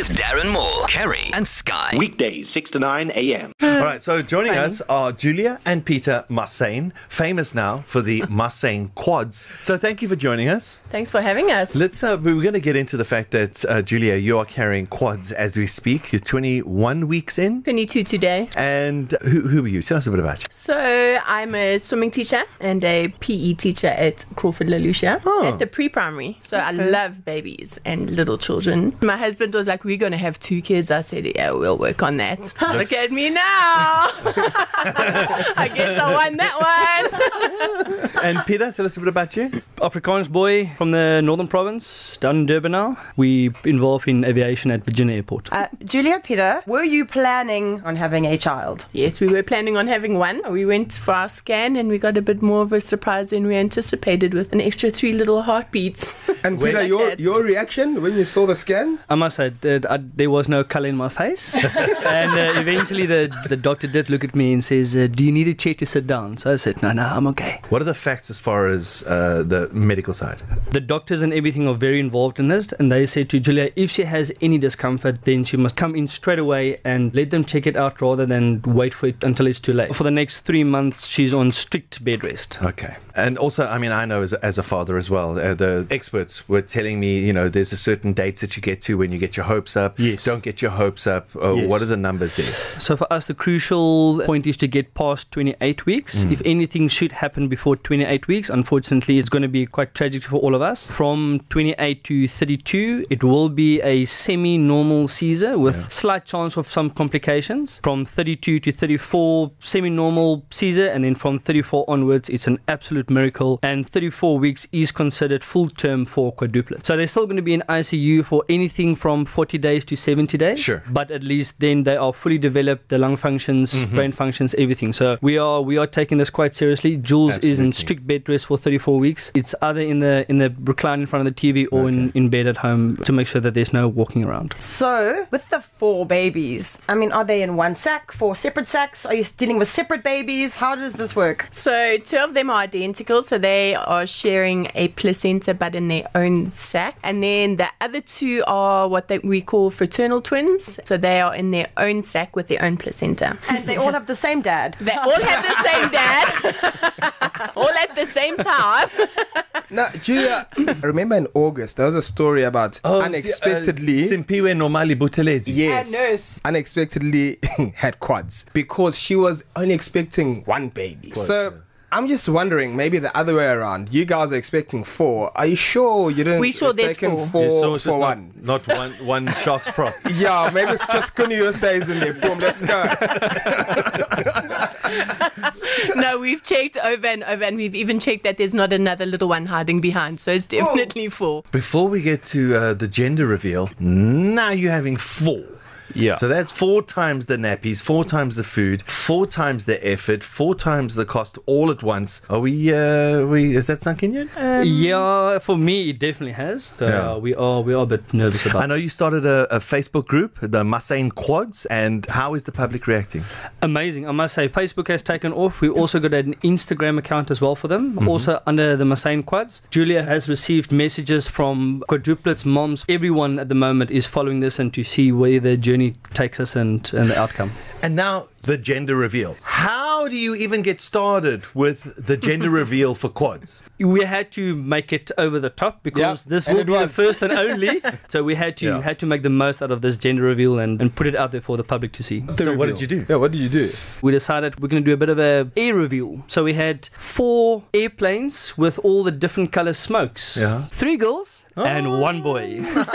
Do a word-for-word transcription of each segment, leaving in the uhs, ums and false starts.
with Darren Moore, Kerry and Sky. Weekdays, six to nine a.m. All right, so joining us are Julia and Peter Massane, famous now for the Massane quads. So thank you for joining us. Thanks for having us. Let's. Uh, we're going to get into the fact that, uh, Julia, you are carrying quads as we speak. You're twenty-one weeks in. twenty-two today. And who, who are you? Tell us a bit about you. So I'm a swimming teacher and a P E teacher at Crawford Lelucia Oh. at the pre-primary. So I love babies and little children. My husband was like, we're going to have two kids. I said, yeah, we'll work on that. Look at me now. I guess I won that one. And Peter, tell us a bit about you. Afrikaans boy from the Northern Province, down in Durban now. We involved in aviation at Virginia Airport. Uh, Julia, Peter, were you planning on having a child? Yes, we were planning on having one. We went for our scan and we got a bit more of a surprise than we anticipated with an extra three little heartbeats. And Peter, your, Cats. your reaction when you saw the scan? I must say that I, there was no colour in my face. and uh, eventually the, the doctor did look at me and says, uh, do you need a chair to sit down? So I said, no, no, I'm okay. What are the facts as far as uh, the medical side? The doctors and everything are very involved in this, and they said to Julia, if she has any discomfort, then she must come in straight away and let them check it out rather than wait for it until it's too late. For the next three months, she's on strict bed rest. Okay. And also, I mean, I know as a, as a father as well, uh, the experts were telling me, you know, there's a certain dates that you get to when you get your hopes up. Yes. Don't get your hopes up. Uh, Yes. What are the numbers there? So for us, the crucial point is to get past twenty-eight weeks. Mm. If anything should happen before twenty-eight weeks, unfortunately, it's going to be quite tragic for all of us. From twenty-eight to thirty-two, it will be a semi-normal Caesar with Yeah. slight chance of some complications. From thirty-two to thirty-four, semi-normal Caesar, and then from thirty-four onwards, it's an absolute miracle. And thirty-four weeks is considered full term for quadruplets. So they're still going to be in I C U for anything from forty days to seventy days. Sure. But at least then they are fully developed, the lung functions, Mm-hmm. brain functions, everything. So we are we are taking this quite seriously. Jules is in Absolutely. strict bed rest for thirty-four weeks. It's either in the in the recline in front of the T V or in, Okay. in bed at home to make sure that there's no walking around. So, with the four babies, I mean, are they in one sack, four separate sacks? Are you dealing with separate babies? How does this work? So two of them are identical, so they are sharing a placenta but in their own sac. And then the other two are what they, we call fraternal twins. So they are in their own sac with their own placenta. And they all have the same dad. They all have the same dad, all at the same time. Now, Julia, I remember in August, there was a story about unexpectedly... Uh, Simpiwe Normali Buthelezi. Yes, A nurse. unexpectedly had quads because she was only expecting one baby. So I'm just wondering, maybe the other way around. You guys are expecting four. Are you sure you didn't? We sure there's mistaken four. four Yeah, so it's for just not, one. not one one shark's prop. Yeah, maybe it's just Kuniyo stays in there. Boom, let's go. No, we've checked over and over, and we've even checked that there's not another little one hiding behind. So it's definitely four. Before we get to uh, the gender reveal, now you're having four. Yeah. So that's four times the nappies, four times the food, four times the effort, four times the cost all at once. Are we, uh, we is that sunk in yet? yeah, for me it definitely has. So Yeah. uh, we are we are a bit nervous about I know you started a, a Facebook group, the Massane Quads, and how is the public reacting? Amazing. I must say, Facebook has taken off. We also got an Instagram account as well for them, Mm-hmm. also under the Massane Quads. Julia has received messages from quadruplets, moms. Everyone at the moment is following this and to see where the journey takes us and, and the outcome. And now the gender reveal. How do you even get started with the gender reveal for quads? We had to make it over the top because Yeah, this and will it be the was. first and only. So we had to Yeah. had to make the most out of this gender reveal and, and put it out there for the public to see. So what did you do? Yeah, what did you do? We decided we're going to do a bit of a air reveal. So we had four airplanes with all the different color smokes. Yeah. Three girls and one boy.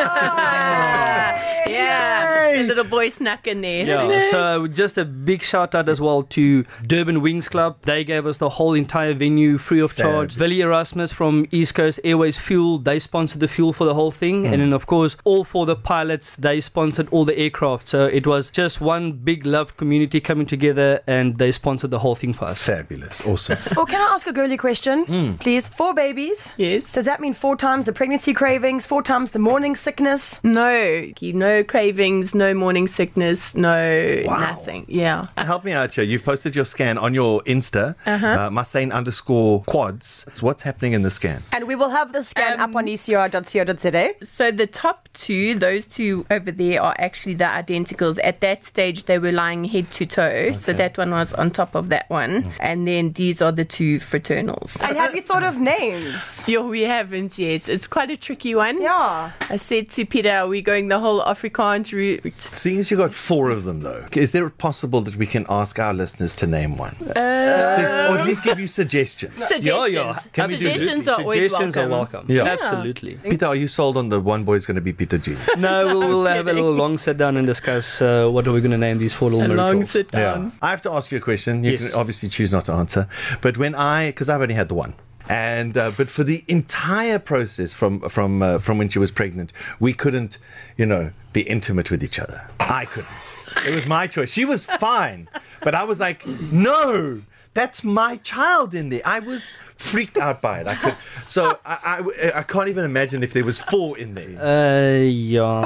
Yeah, the little boy snuck in there. Yeah, so just a big shout out as well to Durban Wings Club. They gave us the whole entire venue free of charge. Fab. Vili Erasmus from East Coast Airways Fuel, they sponsored the fuel for the whole thing. And then, of course, all for the pilots, they sponsored all the aircraft. So it was just one big loved community coming together and they sponsored the whole thing for us. Fabulous. Awesome. Well, can I ask a girly question? Please. Four babies. Yes. Does that mean four times the pregnancy cravings, four times the morning sickness? No, no cravings, no morning sickness, no Wow. nothing. thing. Yeah. Help me out here. You've posted your scan on your Insta, uh-huh. uh, Masane underscore quads. So what's happening in the scan? And we will have the scan um, up on e c r dot co dot z a. So the top two, those two over there, are actually the identicals. At that stage, they were lying head to toe. Okay. So that one was on top of that one. Mm. And then these are the two fraternals. And have you thought of names? Yeah, we haven't yet. It's quite a tricky one. Yeah. I said to Peter, are we going the whole Afrikaans route? Seeing as you got four of them, though, is there possible that we can ask our listeners to name one? Uh, to, or at least give you suggestions? Suggestions. Yeah, yeah. Can we do Suggestions are always Suggestions welcome. are welcome. Yeah. Absolutely. Peter, are you sold on the one boy's going to be Peter G? No, we'll, we'll have a little long sit down and discuss uh, what are we going to name these four little A miracles. long sit down. I have to ask you a question. You Yes. can obviously choose not to answer. But when I, because I've only had the one. And uh, but for the entire process from from uh, from when she was pregnant, we couldn't, you know, be intimate with each other. I couldn't. It was my choice. She was fine, but I was like, no, that's my child in there. I was freaked out by it. I could, so I, I, I can't even imagine if there was four in there. Uh, yeah.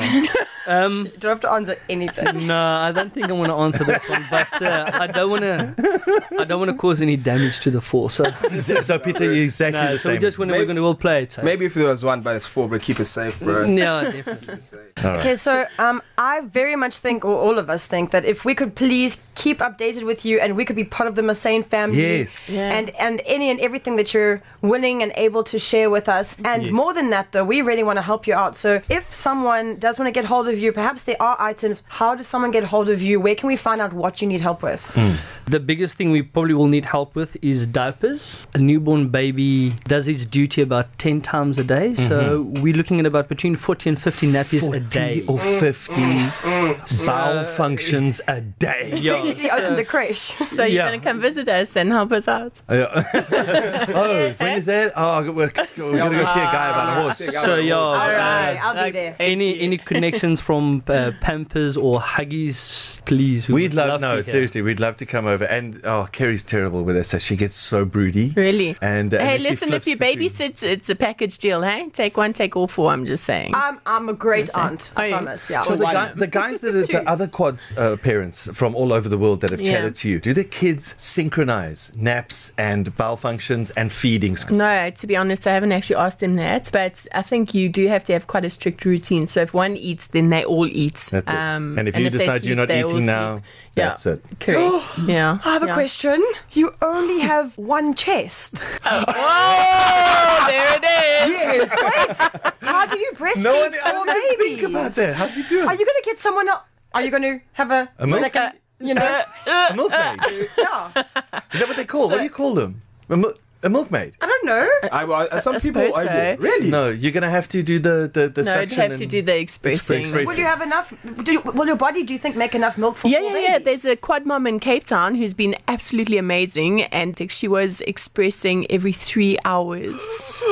Um, You don't have to answer anything. no, I don't think I want to answer this one, but uh, I don't want to. I don't want to cause any damage to the four. So, So, so Peter, you're exactly no, the so same. we just want to. We're going to all play it. So. Maybe if there was one, but it's four, but keep it safe, bro. Yeah, definitely. Okay, so um, I very much think, or all of us think, that if we could please keep updated with you and we could be part of the Masane family. Yes. Yeah. And, and any and everything that you're willing and able to share with us. And Yes. more than that, though, we really want to help you out. So if someone does want to get hold of you, perhaps there are items. How does someone get hold of you? Where can we find out what you need help with? The biggest thing we probably will need help with is diapers. A newborn baby does its duty about ten times a day. So we're looking at about between forty and fifty nappies a day. or fifty bowel functions a day. Yeah, Basically so- opened a creche. So you're Yeah. going to come visit us and help us out. Oh, when is that? Oh, we're, we're going to go see a guy about a horse. So yeah, All uh, right, I'll be there. any any connections from uh, Pampers or Huggies, please. we We'd would love, to no, hear. seriously, we'd love to come over. And, oh, Kerry's terrible with us. She gets so broody. Really? And, uh, hey, and then she listen, if flips you between- babysit, it's a package deal, hey? Take one, take all four, I'm just saying. I'm, I'm a great aunt, Oh, I yeah. promise. Yeah. So the, One. guy, the guys that are the other quads uh, parents from all over the world that have Yeah. chatted to you, do their kids synchronize naps and bowel functions and feedings? No, to be honest, I haven't actually asked them that, but I think you do have to have quite a strict routine. So if one eats, then they all eat. That's it. Um, And if you they decide you're sleep, not they all eating now, sleep. Yeah, that's it. Correct. yeah. I have a yeah. question. You only have one chest. Oh, there it is. Wait, how do you breastfeed four babies? think about that. How do you do it? Are you going to get someone else? Are you going to have a, A milk- like a, you know? A milkmaid? Yeah. Is that what they call? what do you call them? A, mil- a milkmaid? I don't know. I, well, some I people, suppose I, so. really? No, you're going to have to do the, the, the No, you'd suction have to and- do the expressing. Express- Will you have enough? Do you, will your body, do you think, make enough milk for Yeah, four yeah, yeah. babies? There's a quad mom in Cape Town who's been absolutely amazing, and she was expressing every three hours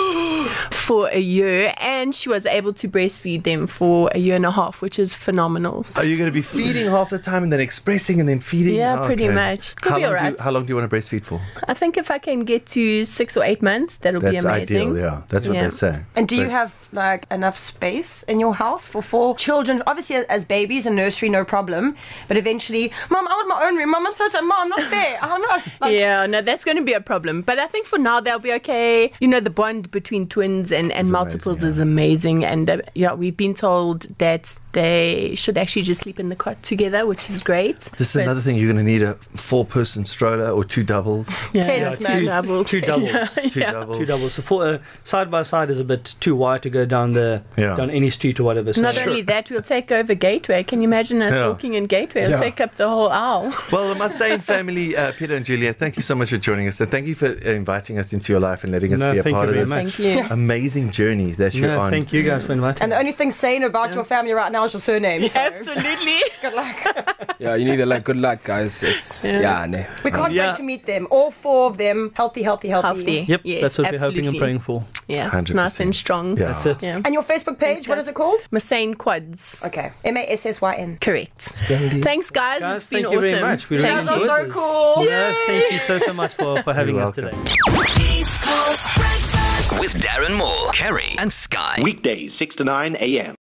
for a year, and she was able to breastfeed them for a year and a half, which is phenomenal. Are you going to be feeding half the time and then expressing and then feeding? Yeah, Oh, pretty okay. much. Could How be long, do alright. you, how long do you want to breastfeed for? I think if I can get to six or eight months, that'll That's be amazing. ideal, yeah. That's what Yeah. they say. And do you But- have like enough space in your house for four children? Obviously, as babies, a nursery, no problem. But eventually, Mom, I want my own room. Mom, I'm so sorry. Mom, not fair. I'm not. Like, Yeah, no, that's going to be a problem. But I think for now they'll be okay. You know, the bond between twins and, and It's multiples amazing, is yeah. amazing. And uh, yeah, we've been told that they should actually just sleep in the cot together, which is great. This is But- another thing. You're going to need a four-person stroller or two doubles. Yeah, Tens, two man. doubles. Two doubles. Two Yeah. doubles. Two doubles. So for uh, side by side is a bit too wide to go down the Yeah. down any street or whatever. So Not only that, we'll take over Gateway. Can you imagine us Yeah. walking in Gateway? We'll Yeah. take up the whole aisle. Well, the Masane family, uh, Peter and Julia, thank you so much for joining us. And thank you for uh, inviting us into your life and letting us No, be a thank part you of very this much. Thank you. amazing journey that you're no, on. thank you guys for inviting. And the us. only thing saying about your family right now is your surname. So Absolutely. good luck. Yeah, you need to like good luck, guys. It's Yeah. yeah, no. We can't Yeah. wait to meet them. All four of them, healthy, healthy, healthy. Healthy. Yep, Yes, that's what absolutely. we're hoping and praying for. Yeah, one hundred nice and percent. strong. Yeah. That's it. Yeah. And your Facebook page, Thanks, what guys. is it called? Masane Quads. Okay, M A S S Y N. Correct. Thanks, guys. Guys, it's been thank you awesome. very much. We really You guys are enjoyed so this. cool. No, thank you so so much for, for having You're us welcome. today. With Darren Moore, Kerry, and Sky. Weekdays, six to nine a.m.